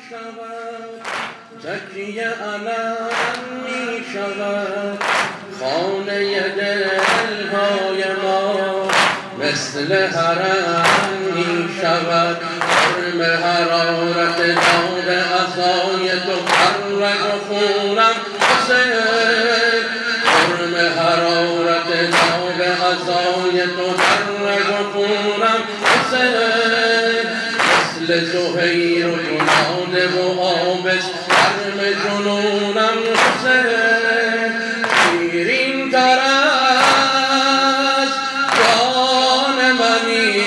شود، تکیه علم می شود، خانه دلهای ما مثل حرم می شود. حرم حرارت داغ عصای تو هر رگ و خونم حسین، حرم حرارت داغ عصای تو هر رگ و خونم حسین. مثل زهیر و جناد و آبش حرم جنونم حسین. شیرین تر از جان منی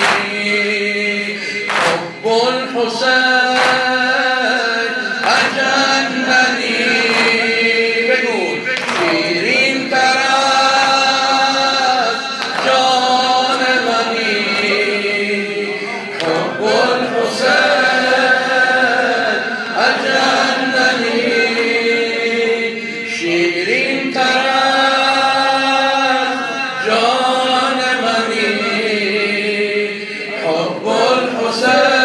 حب الحسین اجندنی. بگو شیرین تر از جان منی حب الحسین اجندنی. شیرین تر از جان منی حب الحسین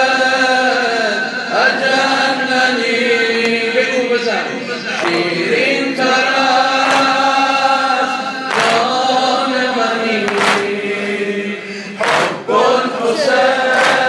اجندنی. بگو بزن شیرین تر از جان منی حب الحسین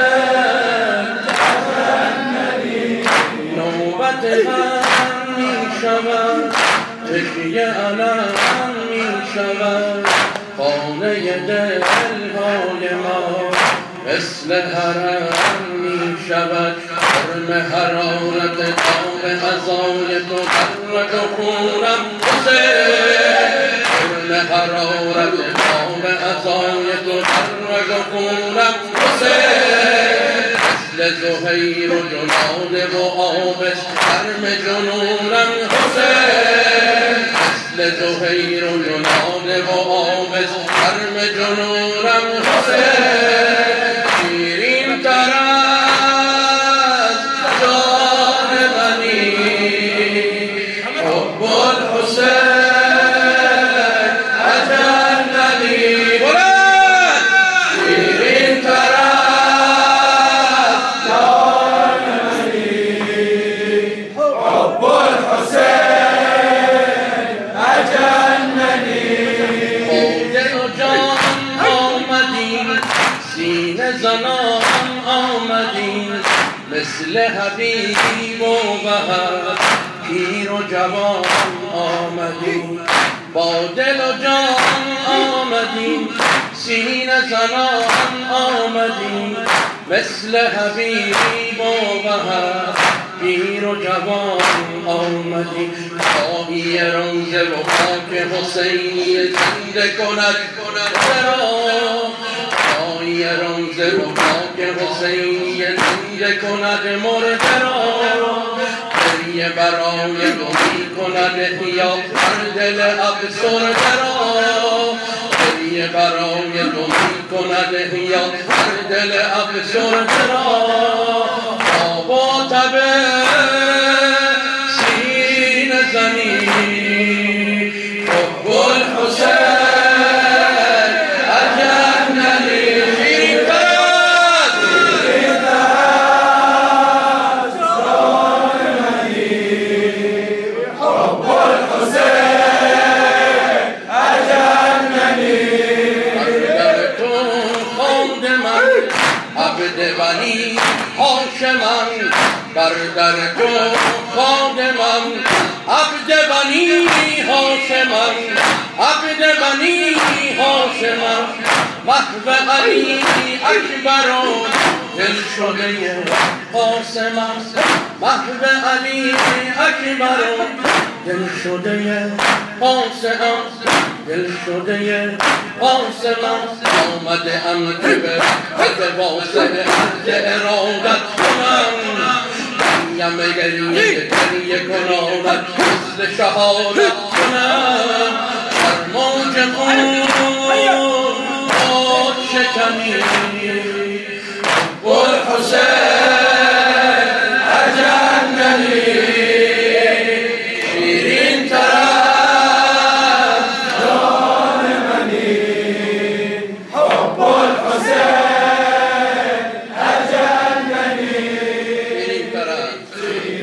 اجندنی. نوبت هم می شود، تکیه علم می شود، خانه دلهای ما مثل حرم می شود. حرم حرارت داغ عصای تو هر رگ و خونم حسین، حرم حرارت داغ عصای تو هر رگ و خونم حسین. مثل زهیر و جناد و آبش حرم جنونم حسین، مثل زهیر و جناد و آبش حرم جنونم حسین. شیرین تر از جان منی حب الحسین اجندنی. بلند شیرین تر از جان منی حب الحسین اجندنی. دل و جان آمدین، سینه زنان آمدین، مثل حبیب و بهر پیر و جوان آمدین. با دل و جان آمدین، سینه زنان آمدین، مثل حبیب و بهر پیر و جوان آمدین. خواهی روزه و خاک حسینی زنده کند چرا، خواهی روزه و خاک حسینی زنده کند مرده را. گریه برای تو می کند احیا هر دل افسرده را، گریه برای تو می کند احیا هر دل افسرده را. آب و تب سینه زنی حب الحسین اجندنی. شیرین تر از جان منی حب الحسین اجندنی. در تو خود من عبد بنی هاشمم، بر در تو خادمم عبد بنی هاشمم، عبد بنی هاشمم. محو علی اکبر و دل شده قاسمم، محو علی اکبر و دل شده قاسمم، دل شده قاسمم. آمده ام که به حد واسه حد ارادت کنم، یم گریه کناند مثل شهادت کنم. در موج خون خود شکنی حب الحسین اجندنی. شیرین تر از جان منی حب الحسین اجندنی. شیرین تر از الحسين